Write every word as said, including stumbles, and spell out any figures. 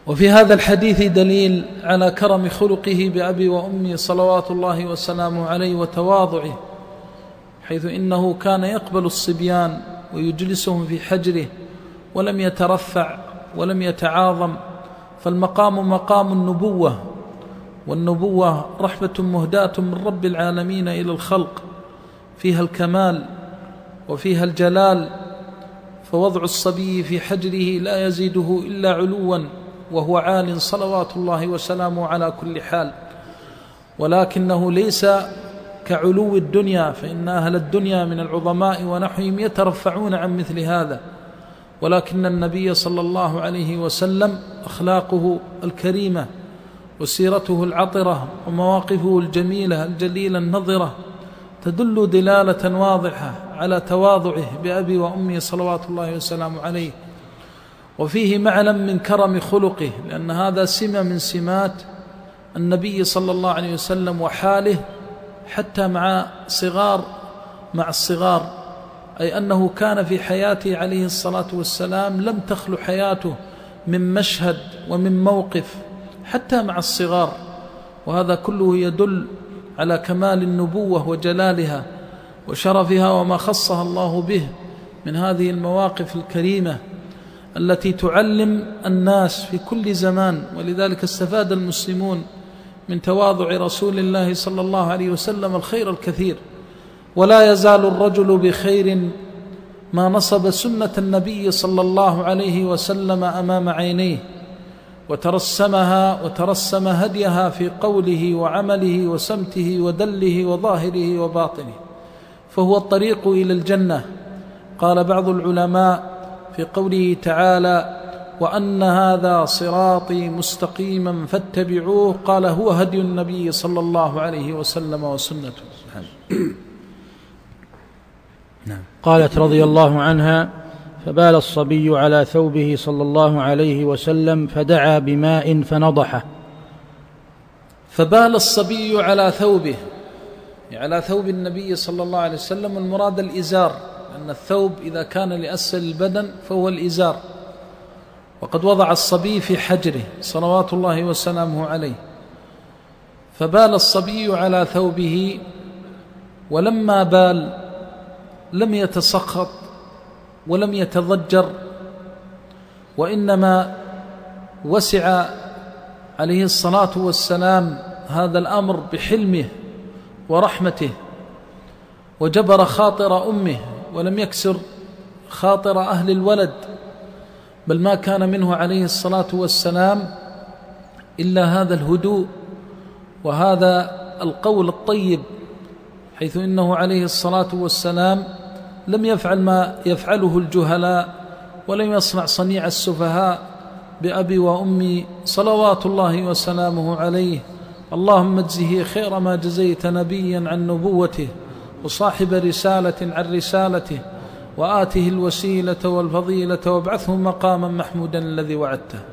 وفي هذا الحديث دليل على كرم خلقه بأبي وأمي صلوات الله وسلامه عليه وتواضعه، حيث إنه كان يقبل الصبيان ويجلسهم في حجره ولم يترفع ولم يتعاظم، فالمقام مقام النبوة، والنبوة رحمة مهداة من رب العالمين إلى الخلق، فيها الكمال وفيها الجلال. فوضع الصبي في حجره لا يزيده إلا علوا، وهو عال صلوات الله وسلامه على كل حال، ولكنه ليس كعلو الدنيا، فإن أهل الدنيا من العظماء ونحوهم يترفعون عن مثل هذا، ولكن النبي صلى الله عليه وسلم أخلاقه الكريمة وسيرته العطرة ومواقفه الجميلة الجليلة النظرة تدل دلالة واضحة على تواضعه بأبي وأمي صلوات الله وسلامه عليه. وفيه معلم من كرم خلقه، لأن هذا سمة من سمات النبي صلى الله عليه وسلم وحاله حتى مع صغار مع الصغار، أي أنه كان في حياته عليه الصلاة والسلام لم تخلو حياته من مشهد ومن موقف حتى مع الصغار، وهذا كله يدل على كمال النبوة وجلالها وشرفها وما خصها الله به من هذه المواقف الكريمة التي تعلم الناس في كل زمان. ولذلك استفاد المسلمون من تواضع رسول الله صلى الله عليه وسلم الخير الكثير. ولا يزال الرجل بخير ما نصب سنة النبي صلى الله عليه وسلم أمام عينيه وترسمها وترسم هديها في قوله وعمله وسمته ودله وظاهره وباطنه، فهو الطريق إلى الجنة. قال بعض العلماء في قوله تعالى: وأن هذا صراطي مستقيما فاتبعوه، قال: هو هدي النبي صلى الله عليه وسلم وسنته. نعم. قالت رضي الله عنها: فبال الصبي على ثوبه صلى الله عليه وسلم فدعا بماء فنضحه. فبال الصبي على ثوبه، على ثوب النبي صلى الله عليه وسلم، المراد الإزار، لأن الثوب إذا كان لأسفل البدن فهو الإزار. وقد وضع الصبي في حجره صلوات الله وسلامه عليه، فبال الصبي على ثوبه، ولما بال لم يتسخط ولم يتضجر، وإنما وسع عليه الصلاة والسلام هذا الأمر بحلمه ورحمته، وجبر خاطر أمه ولم يكسر خاطر أهل الولد، بل ما كان منه عليه الصلاة والسلام إلا هذا الهدوء وهذا القول الطيب، حيث إنه عليه الصلاة والسلام لم يفعل ما يفعله الجهلاء ولم يصنع صنيع السفهاء بأبي وأمي صلوات الله وسلامه عليه. اللهم اجزه خير ما جزيت نبيا عن نبوته وصاحب رسالة عن رسالته، وآته الوسيلة والفضيلة وابعثه مقاما محمودا الذي وعدته.